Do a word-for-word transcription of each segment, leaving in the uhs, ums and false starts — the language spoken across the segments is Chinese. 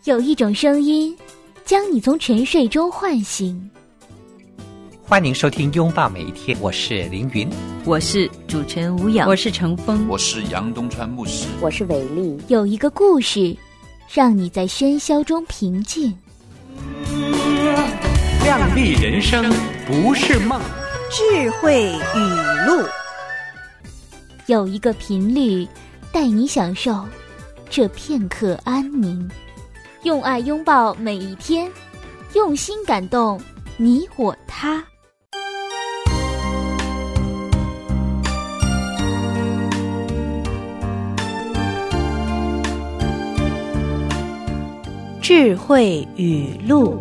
有一种声音将你从沉睡中唤醒。 欢迎收听拥抱每一天，我是凌云， 我是主持人吴雅，我是程峰， 我是杨东川牧师， 我是伟丽。 有一个故事让你在喧嚣中平静。 亮丽人生不是梦， 智慧语录。 有一个频率带你享受这片刻安宁，用爱拥抱每一天，用心感动你我他。 智慧语录。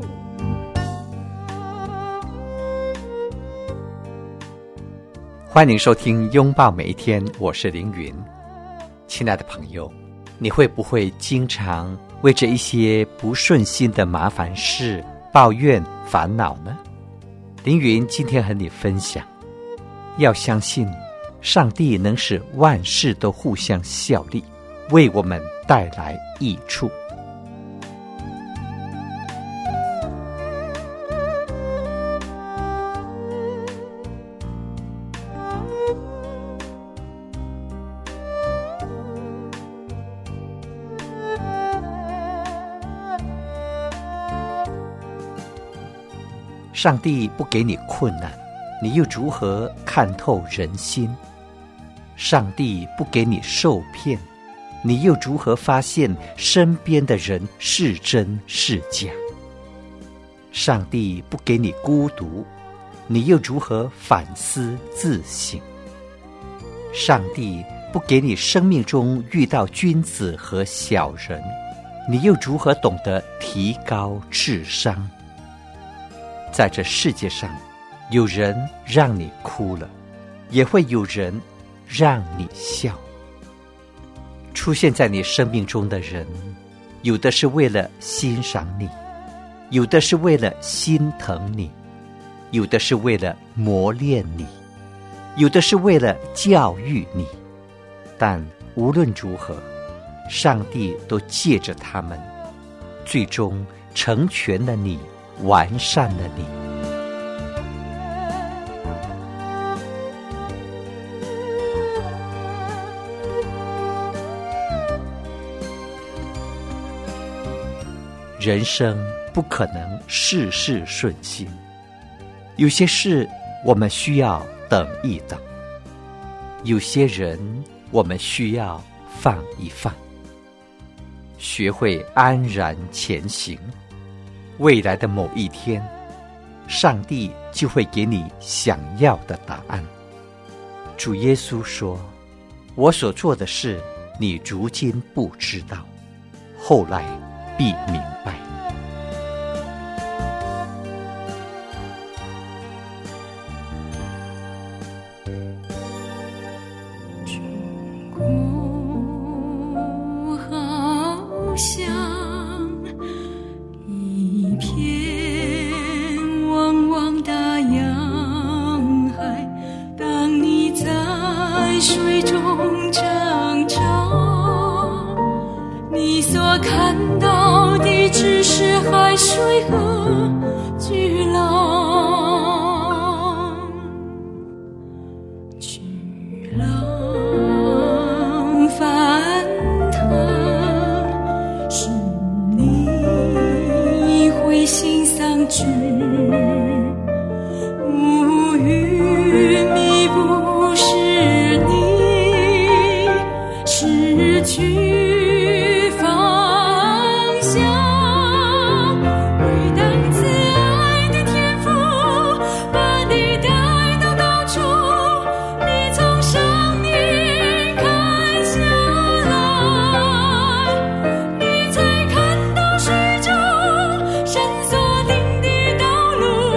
欢迎收听拥抱每一天，我是凌云。亲爱的朋友，你会不会经常为着一些不顺心的麻烦事抱怨烦恼呢？凌云今天和你分享，要相信上帝能使万事都互相效力，为我们带来益处。上帝不给你困难，你又如何看透人心？上帝不给你受骗，你又如何发现身边的人是真是假？上帝不给你孤独，你又如何反思自省？上帝不给你生命中遇到君子和小人，你又如何懂得提高智商？在这世界上，有人让你哭了，也会有人让你笑。出现在你生命中的人，有的是为了欣赏你，有的是为了心疼你，有的是为了磨练你，有的是为了教育你。但无论如何，上帝都借着他们，最终成全了你，完善了你。人生不可能事事顺心，有些事我们需要等一等，有些人我们需要放一放，学会安然前行。未来的某一天，上帝就会给你想要的答案。主耶稣说，我所做的事你如今不知道，后来必明白。 水中挣扎，你所看到的只是海水和巨浪，巨浪翻腾，使你灰心丧志，无语弥补是你失去方向，伟大慈爱的天父把你带到高处，你从上面看下来，你才看到水中神所定的道路。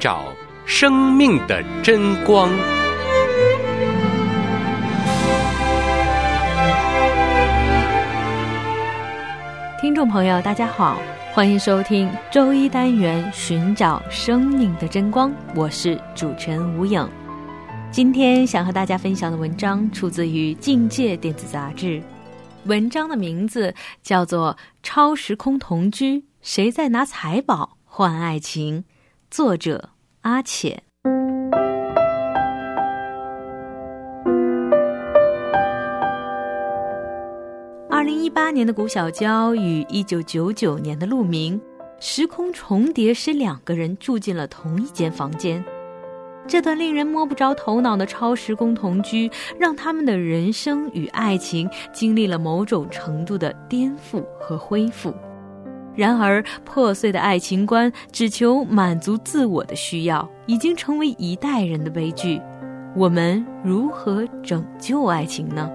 找生命的真光。 听众朋友大家好，欢迎收听周一单元寻找生命的真光，我是主持人吴颖。今天想和大家分享的文章出自于境界电子杂志，文章的名字叫做超时空同居，谁在拿财宝换爱情，作者阿浅。二零一八年的谷小娇与一九九九年的陆明，时空重叠使两个人住进了同一间房间。这段令人摸不着头脑的超时空同居，让他们的人生与爱情经历了某种程度的颠覆和恢复。然而，破碎的爱情观只求满足自我的需要，已经成为一代人的悲剧。我们如何拯救爱情呢？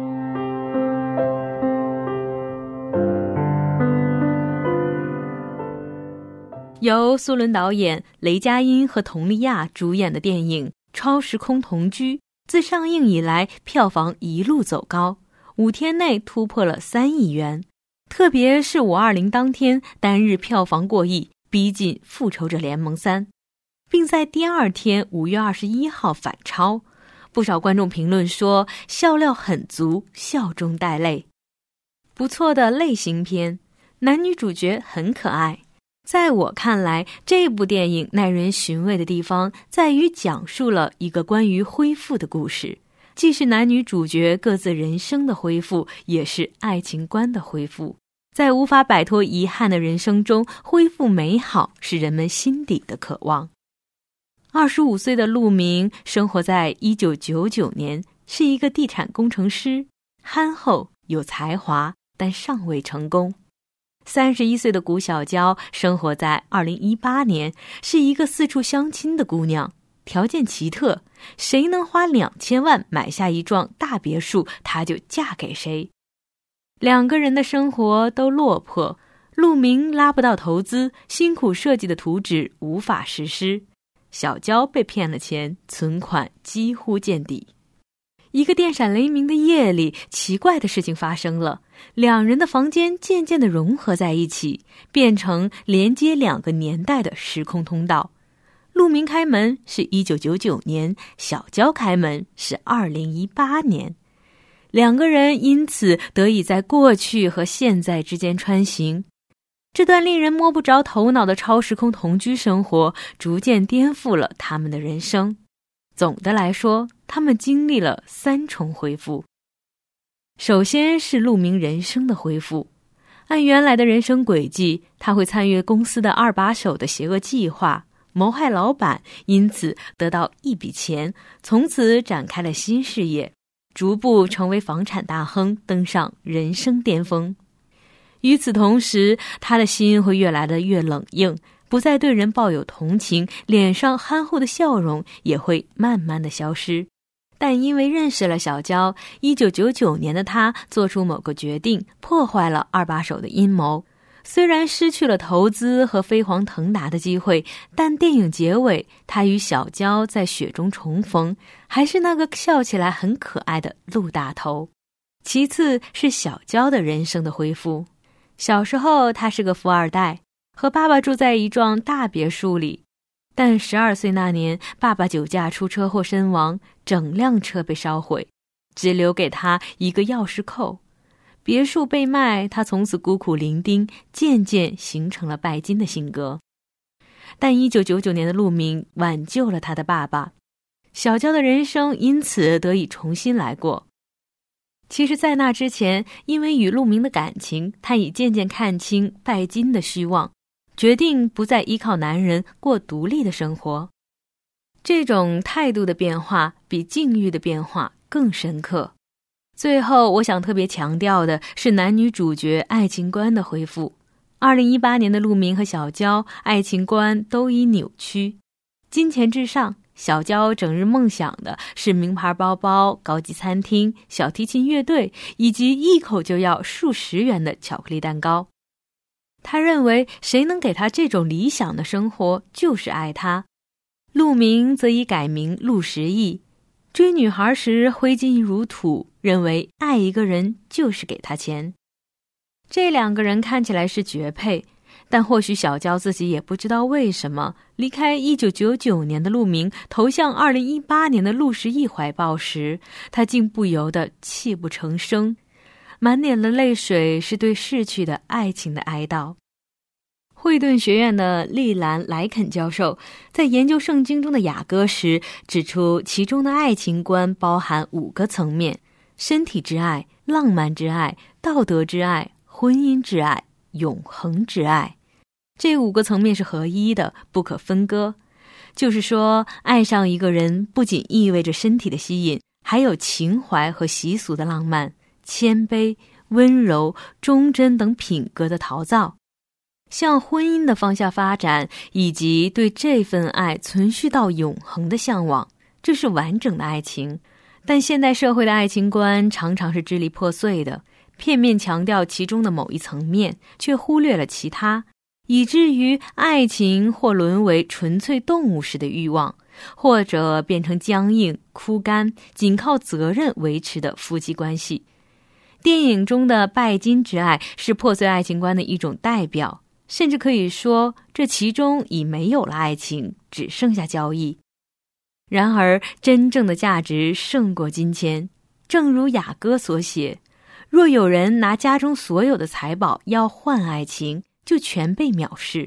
由苏伦导演、雷佳音和佟丽娅主演的电影《超时空同居》自上映以来票房一路走高，五天内突破了三亿元。特别是五二零当天单日票房过亿，逼近《复仇者联盟三》，并在第二天五月二十一号反超。不少观众评论说笑料很足，笑中带泪。不错的类型片，男女主角很可爱。在我看来，这部电影耐人寻味的地方在于讲述了一个关于恢复的故事，既是男女主角各自人生的恢复，也是爱情观的恢复。在无法摆脱遗憾的人生中，恢复美好是人们心底的渴望。二十五岁的陆明生活在一九九九年，是一个地产工程师，憨厚有才华，但尚未成功。三十一岁的谷小娇生活在二零一八年，是一个四处相亲的姑娘，条件奇特，谁能花两千万买下一幢大别墅，她就嫁给谁。两个人的生活都落魄，陆明拉不到投资，辛苦设计的图纸无法实施，小娇被骗了钱，存款几乎见底。一个电闪雷鸣的夜里，奇怪的事情发生了，两人的房间渐渐地融合在一起，变成连接两个年代的时空通道。陆明开门是一九九九年，小娇开门是二零一八年。两个人因此得以在过去和现在之间穿行。这段令人摸不着头脑的超时空同居生活，逐渐颠覆了他们的人生。总的来说，他们经历了三重恢复。首先是陆明人生的恢复。按原来的人生轨迹，他会参与公司的二把手的邪恶计划，谋害老板，因此得到一笔钱，从此展开了新事业，逐步成为房产大亨，登上人生巅峰。与此同时，他的心会越来的越冷硬，不再对人抱有同情，脸上憨厚的笑容也会慢慢的消失。但因为认识了小娇，一九九九年的他做出某个决定，破坏了二把手的阴谋。虽然失去了投资和飞黄腾达的机会，但电影结尾，他与小娇在雪中重逢，还是那个笑起来很可爱的陆大头。其次是小娇的人生的恢复。小时候他是个富二代，和爸爸住在一幢大别墅里，但十二岁那年，爸爸酒驾出车祸身亡，整辆车被烧毁，只留给他一个钥匙扣。别墅被卖，他从此孤苦伶仃，渐渐形成了拜金的性格。但一九九九年的陆明挽救了他的爸爸，小娇的人生因此得以重新来过。其实在那之前，因为与陆明的感情，他已渐渐看清拜金的虚妄，决定不再依靠男人，过独立的生活。这种态度的变化比境遇的变化更深刻。最后我想特别强调的是男女主角爱情观的恢复。二零一八年的陆明和小娇爱情观都已扭曲，金钱至上，小娇整日梦想的是名牌包包、高级餐厅、小提琴乐队，以及一口就要数十元的巧克力蛋糕。他认为谁能给他这种理想的生活，就是爱他。 陆明则以改名陆时义。追女孩时挥金如土，认为爱一个人就是给他钱。这两个人看起来是绝配，但或许小娇自己也不知道为什么，离开一九九九年的陆明，投向二零一八年的陆时义怀抱时，他竟不由得泣不成声，满脸的泪水是对逝去的爱情的哀悼。惠顿学院的利兰莱肯教授在研究圣经中的雅歌时，指出其中的爱情观包含五个层面：身体之爱、浪漫之爱、道德之爱、婚姻之爱、永恒之爱。这五个层面是合一的，不可分割。就是说，爱上一个人不仅意味着身体的吸引，还有情怀和习俗的浪漫、谦卑、温柔、忠贞等品格的陶造，向婚姻的方向发展，以及对这份爱存续到永恒的向往，这是完整的爱情。但现代社会的爱情观常常是支离破碎的，片面强调其中的某一层面，却忽略了其他，以至于爱情或沦为纯粹动物式的欲望，或者变成僵硬、枯干、仅靠责任维持的夫妻关系。电影中的拜金之爱是破碎爱情观的一种代表，甚至可以说，这其中已没有了爱情，只剩下交易。然而，真正的价值胜过金钱。正如雅歌所写，若有人拿家中所有的财宝要换爱情，就全被藐视。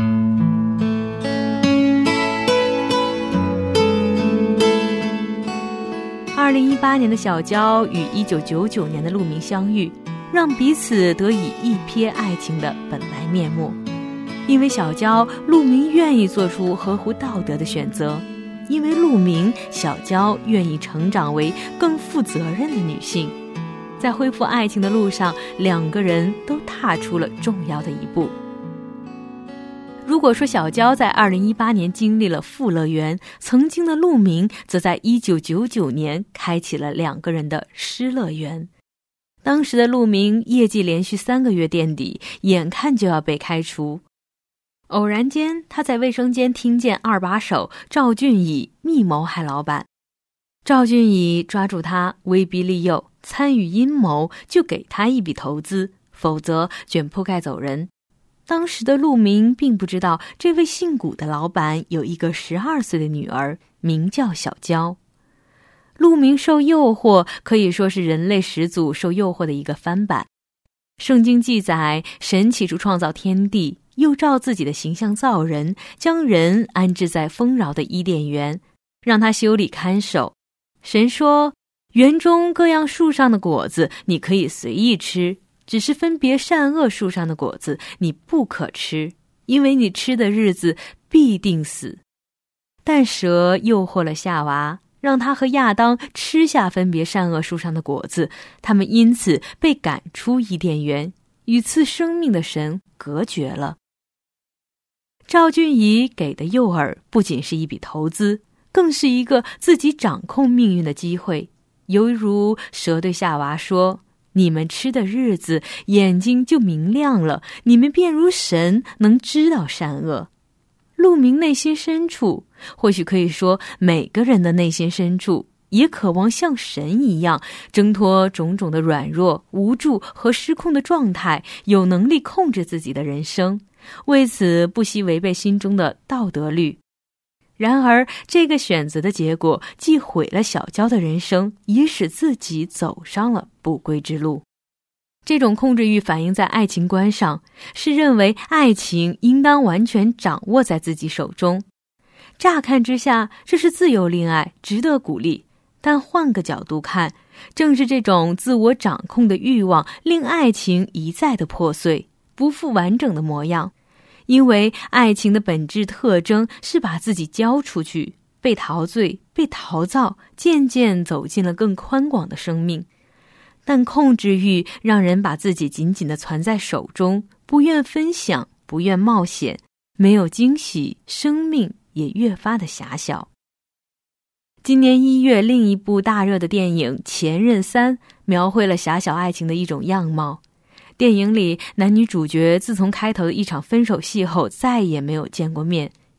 二零一八年的小娇与一九九九年的陆明相遇，让彼此得以一瞥爱情的本来面目。因为小娇，陆明愿意做出合乎道德的选择；因为陆明，小娇愿意成长为更负责任的女性。在恢复爱情的路上，两个人都踏出了重要的一步。如果说小娇在二零一八年经历了富乐园，曾经的陆明则在一九九九年开启了两个人的失乐园。当时的陆明业绩连续三个月垫底，眼看就要被开除。偶然间，他在卫生间听见二把手赵俊乙密谋害老板。赵俊乙抓住他，威逼利诱，参与阴谋，就给他一笔投资，否则卷铺盖走人。当时的陆明并不知道，这位姓古的老板有一个十二岁的女儿，名叫小娇。陆明受诱惑，可以说是人类始祖受诱惑的一个翻版。圣经记载，神起初创造天地，又照自己的形象造人，将人安置在丰饶的伊甸园，让他修理看守。神说，园中各样树上的果子你可以随意吃，只是分别善恶树上的果子你不可吃，因为你吃的日子必定死。但蛇诱惑了夏娃，让他和亚当吃下分别善恶树上的果子，他们因此被赶出伊甸园，与赐生命的神隔绝了。赵俊乙给的诱饵不仅是一笔投资，更是一个自己掌控命运的机会。犹如蛇对夏娃说，你们吃的日子，眼睛就明亮了，你们便如神，能知道善恶。陆明内心深处，或许可以说每个人的内心深处，也渴望像神一样，挣脱种种的软弱、无助和失控的状态，有能力控制自己的人生，为此不惜违背心中的道德律。然而，这个选择的结果既毁了小娇的人生，也使自己走上了不归之路。这种控制欲反映在爱情观上，是认为爱情应当完全掌握在自己手中。乍看之下，这是自由恋爱，值得鼓励。但换个角度看，正是这种自我掌控的欲望，令爱情一再的破碎，不复完整的模样。因为爱情的本质特征是把自己交出去，被陶醉，被陶造，渐渐走进了更宽广的生命。但控制欲让人把自己紧紧地攥在手中，不愿分享，不愿冒险，没有惊喜，生命也越发的狭小。今年一月，另一部大热的电影《前任三》描绘了狭小爱情的一种样貌。电影里，男女主角自从开头的一场分手戏后，再也没有见过面，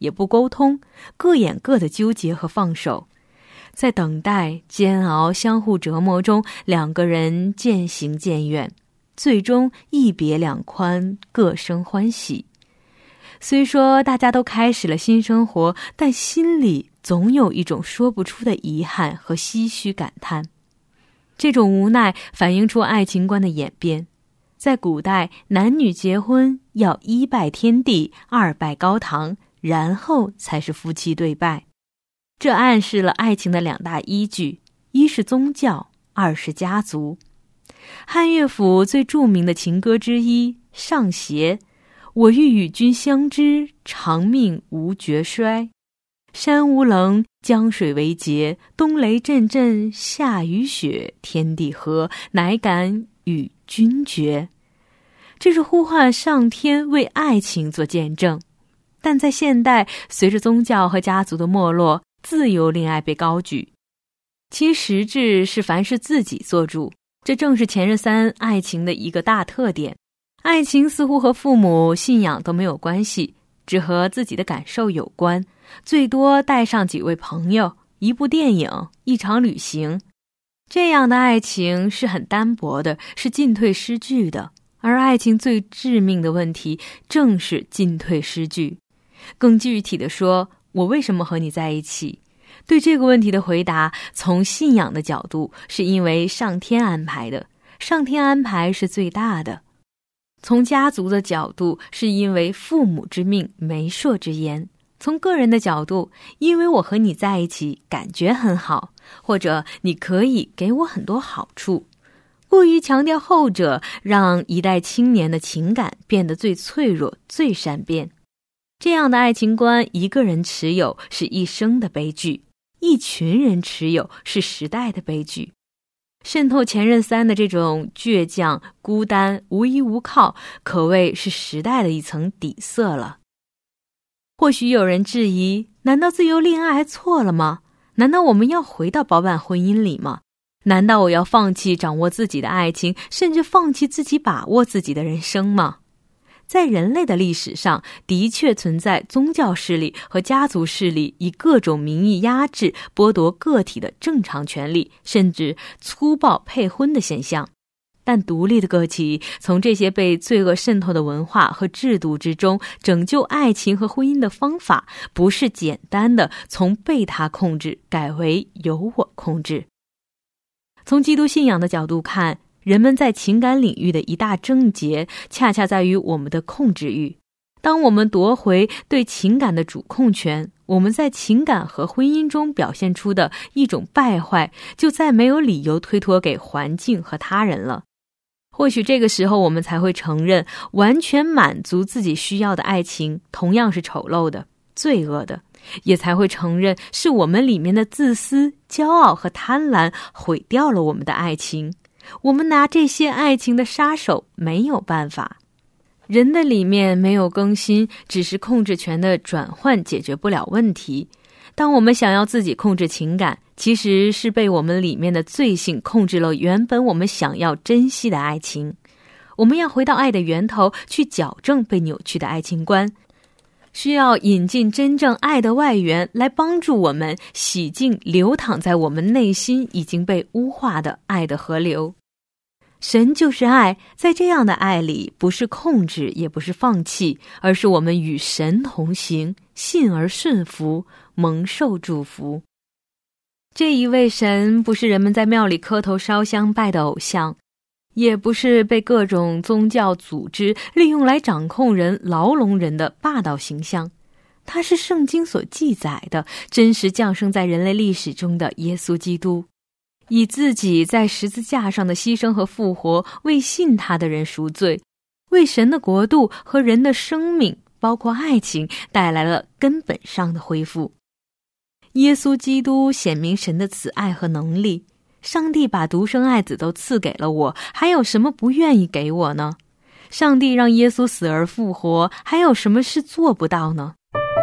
也不沟通，各演各的纠结和放手。在等待、煎熬、相互折磨中，两个人渐行渐远，最终一别两宽，各生欢喜。虽说大家都开始了新生活，但心里总有一种说不出的遗憾和唏嘘感叹。这种无奈反映出爱情观的演变。在古代，男女结婚要一拜天地，二拜高堂，然后才是夫妻对拜。这暗示了爱情的两大依据，一是宗教，二是家族。汉乐府最著名的情歌之一《上邪》，我欲与君相知，长命无绝衰。山无棱，江水为竭，冬雷阵阵，夏雨雪，天地合，乃敢与君绝。这是呼唤上天为爱情做见证。但在现代，随着宗教和家族的没落，自由恋爱被高举，其实质是凡事自己做主。这正是前任三爱情的一个大特点。爱情似乎和父母、信仰都没有关系，只和自己的感受有关，最多带上几位朋友，一部电影，一场旅行。这样的爱情是很单薄的，是进退失据的。而爱情最致命的问题正是进退失据。更具体的说，我为什么和你在一起？对这个问题的回答，从信仰的角度，是因为上天安排的，上天安排是最大的。从家族的角度，是因为父母之命，媒妁之言。从个人的角度，因为我和你在一起感觉很好，或者你可以给我很多好处。过于强调后者，让一代青年的情感变得最脆弱、最善变。这样的爱情观，一个人持有是一生的悲剧，一群人持有是时代的悲剧。渗透前任三的这种倔强、孤单、无依无靠，可谓是时代的一层底色了。或许有人质疑，难道自由恋爱还错了吗？难道我们要回到包办婚姻里吗？难道我要放弃掌握自己的爱情，甚至放弃自己把握自己的人生吗？在人类的历史上，的确存在宗教势力和家族势力以各种名义压制、剥夺个体的正常权利，甚至粗暴配婚的现象。但独立的个体从这些被罪恶渗透的文化和制度之中拯救爱情和婚姻的方法，不是简单的从被他控制改为由我控制。从基督信仰的角度看，人们在情感领域的一大症结，恰恰在于我们的控制欲。当我们夺回对情感的主控权，我们在情感和婚姻中表现出的一种败坏，就再没有理由推脱给环境和他人了。或许这个时候我们才会承认，完全满足自己需要的爱情同样是丑陋的、罪恶的，也才会承认是我们里面的自私、骄傲和贪婪毁掉了我们的爱情。我们拿这些爱情的杀手没有办法。人的里面没有更新，只是控制权的转换解决不了问题。当我们想要自己控制情感，其实是被我们里面的罪性控制了原本我们想要珍惜的爱情。我们要回到爱的源头，去矫正被扭曲的爱情观，需要引进真正爱的外源，来帮助我们洗净流淌在我们内心已经被污化的爱的河流。神就是爱，在这样的爱里，不是控制，也不是放弃，而是我们与神同行，信而顺服，蒙受祝福。这一位神不是人们在庙里磕头烧香拜的偶像，也不是被各种宗教组织利用来掌控人、牢笼人的霸道形象。他是圣经所记载的真实降生在人类历史中的耶稣基督，以自己在十字架上的牺牲和复活，为信他的人赎罪，为神的国度和人的生命，包括爱情，带来了根本上的恢复。耶稣基督显明神的慈爱和能力，上帝把独生爱子都赐给了我，还有什么不愿意给我呢？上帝让耶稣死而复活，还有什么是做不到呢？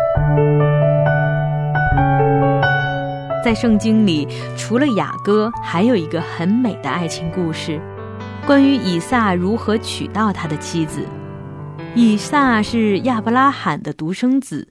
在圣经里，除了雅歌，还有一个很美的爱情故事，关于以撒如何娶到他的妻子。以撒是亚伯拉罕的独生子，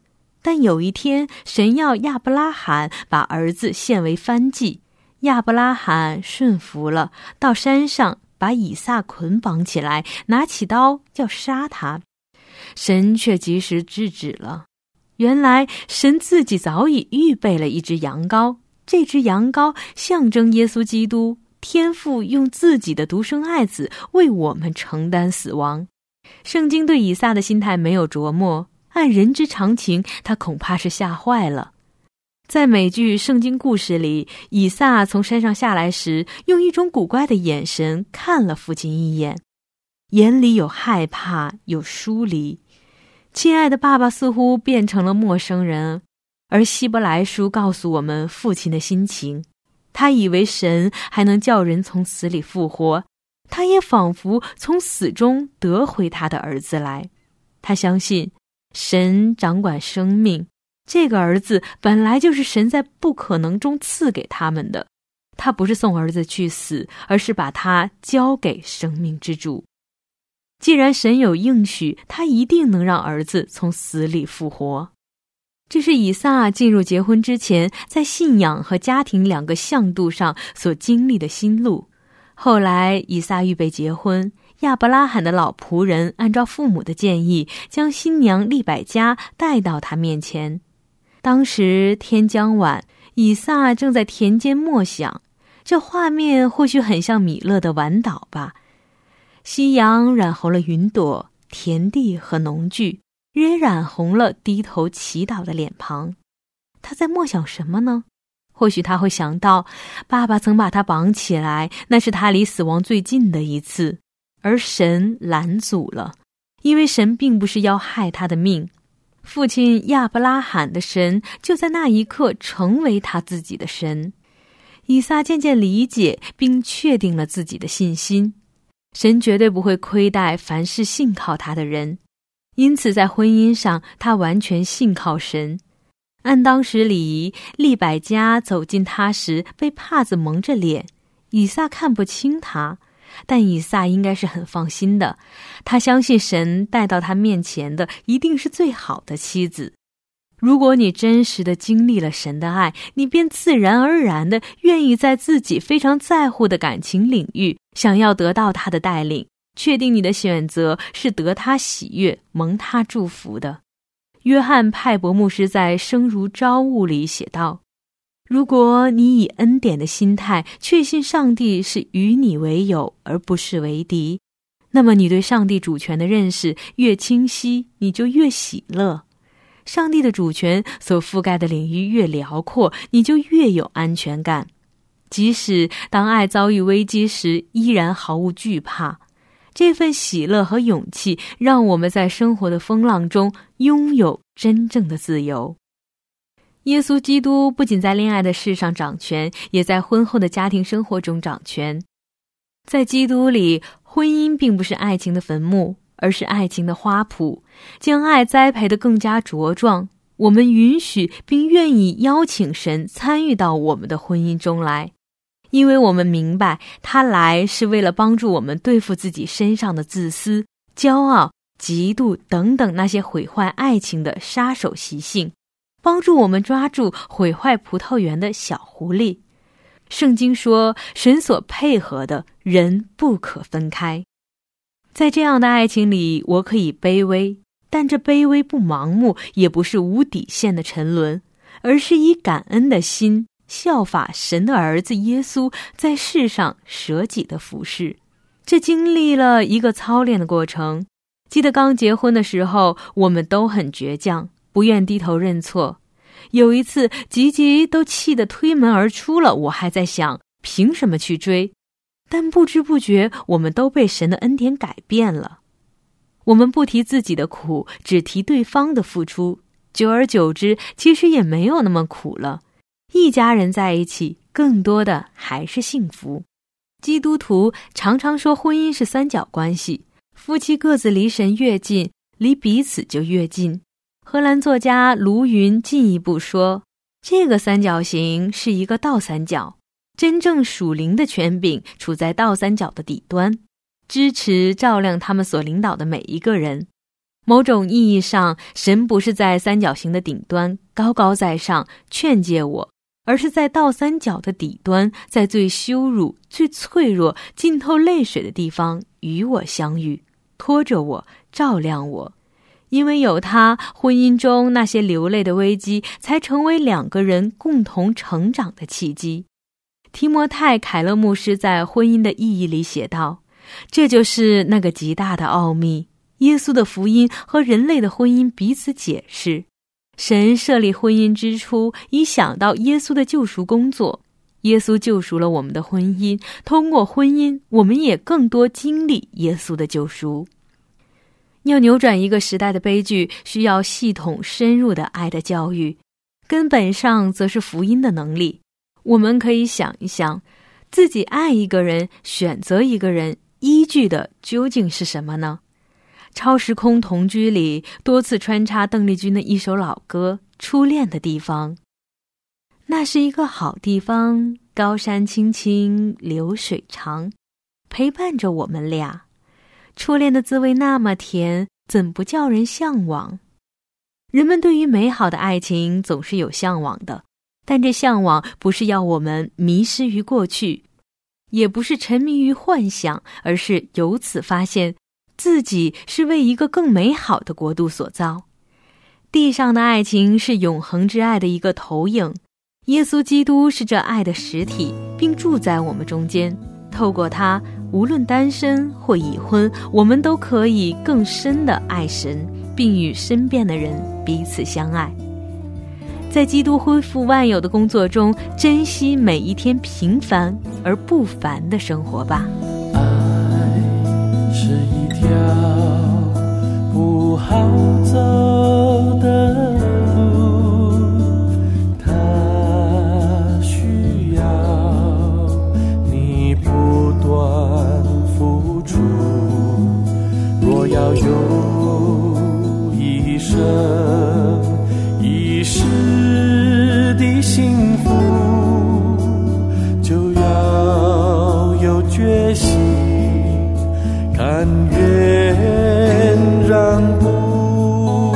但有一天，神要亚伯拉罕把儿子献为燔祭，亚伯拉罕顺服了，到山上把以撒捆绑起来，拿起刀要杀他。神却及时制止了。原来神自己早已预备了一只羊羔，这只羊羔象征耶稣基督，天父用自己的独生爱子为我们承担死亡。圣经对以撒的心态没有琢磨，按人之常情，他恐怕是吓坏了。在每句圣经故事里，以撒从山上下来时，用一种古怪的眼神看了父亲一眼，眼里有害怕，有疏离。亲爱的爸爸似乎变成了陌生人，而希伯来书告诉我们父亲的心情。他以为神还能叫人从死里复活，他也仿佛从死中得回他的儿子来。他相信神掌管生命，这个儿子本来就是神在不可能中赐给他们的。他不是送儿子去死，而是把他交给生命之主。既然神有应许，他一定能让儿子从死里复活。这是以撒进入结婚之前，在信仰和家庭两个向度上所经历的心路。后来以撒预备结婚，亚伯拉罕的老仆人按照父母的建议，将新娘利百加带到他面前。当时天将晚，以撒正在田间默想，这画面或许很像米勒的晚祷吧。夕阳染红了云朵、田地和农具，也染红了低头祈祷的脸庞。他在默想什么呢？或许他会想到，爸爸曾把他绑起来，那是他离死亡最近的一次，而神拦阻了，因为神并不是要害他的命。父亲亚伯拉罕的神就在那一刻成为他自己的神。以撒渐渐理解并确定了自己的信心，神绝对不会亏待凡是信靠他的人，因此在婚姻上他完全信靠神。按当时礼仪，利百加走近他时被帕子蒙着脸，以撒看不清他，但以撒应该是很放心的，他相信神带到他面前的一定是最好的妻子。如果你真实的经历了神的爱，你便自然而然的愿意在自己非常在乎的感情领域，想要得到他的带领，确定你的选择是得他喜悦、蒙他祝福的。约翰派伯牧师在《生如朝雾》里写道，如果你以恩典的心态确信上帝是与你为友而不是为敌，那么你对上帝主权的认识越清晰，你就越喜乐。上帝的主权所覆盖的领域越辽阔，你就越有安全感。即使当爱遭遇危机时，依然毫无惧怕。这份喜乐和勇气，让我们在生活的风浪中拥有真正的自由。耶稣基督不仅在恋爱的事上掌权，也在婚后的家庭生活中掌权。在基督里，婚姻并不是爱情的坟墓，而是爱情的花圃，将爱栽培得更加茁壮。我们允许并愿意邀请神参与到我们的婚姻中来，因为我们明白他来是为了帮助我们对付自己身上的自私、骄傲、嫉妒等等那些毁坏爱情的杀手习性，帮助我们抓住毁坏葡萄园的小狐狸。圣经说，神所配合的人不可分开。在这样的爱情里，我可以卑微，但这卑微不盲目，也不是无底线的沉沦，而是以感恩的心效法神的儿子耶稣在世上舍己的服侍。这经历了一个操练的过程。记得刚结婚的时候，我们都很倔强，不愿低头认错。有一次吉吉都气得推门而出了，我还在想凭什么去追，但不知不觉我们都被神的恩典改变了。我们不提自己的苦，只提对方的付出，久而久之其实也没有那么苦了。一家人在一起，更多的还是幸福。基督徒常常说婚姻是三角关系，夫妻各自离神越近，离彼此就越近。荷兰作家卢云进一步说，这个三角形是一个倒三角，真正属灵的权柄处在倒三角的底端，支持照亮他们所领导的每一个人。 某种意义上，神不是在三角形的顶端高高在上劝诫我，而是在倒三角的底端，在最羞辱、最脆弱、浸透泪水的地方与我相遇，拖着我，照亮我。因为有他，婚姻中那些流泪的危机才成为两个人共同成长的契机。提摩太·凯勒牧师在《婚姻的意义》里写道，这就是那个极大的奥秘，耶稣的福音和人类的婚姻彼此解释。神设立婚姻之初，已想到耶稣的救赎工作。耶稣救赎了我们的婚姻，通过婚姻，我们也更多经历耶稣的救赎。要扭转一个时代的悲剧，需要系统深入的爱的教育，根本上则是福音的能力。我们可以想一想，自己爱一个人，选择一个人，依据的究竟是什么呢？超时空同居里多次穿插邓丽君的一首老歌《初恋的地方》。那是一个好地方，高山青青，流水长，陪伴着我们俩。初恋的滋味那么甜，怎不叫人向往？人们对于美好的爱情总是有向往的，但这向往不是要我们迷失于过去，也不是沉迷于幻想，而是由此发现自己是为一个更美好的国度所造。地上的爱情是永恒之爱的一个投影，耶稣基督是这爱的实体，并住在我们中间。透过他，无论单身或已婚，我们都可以更深地爱神，并与身边的人彼此相爱。在基督恢复万有的工作中，珍惜每一天平凡而不凡的生活吧。 爱是一条不好走的路，它需要你不断付出。若要有一生一世的幸福，就要有决心，甘愿让步。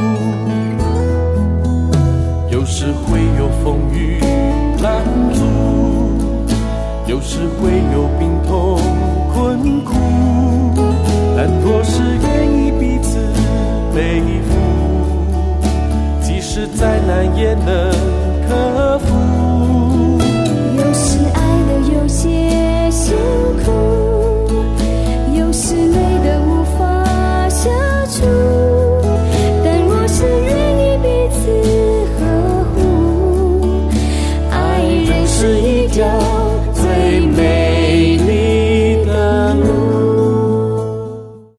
有时会有风雨拦阻，有时会有病痛困苦，但若是愿意彼此背负，即使再难也能克服。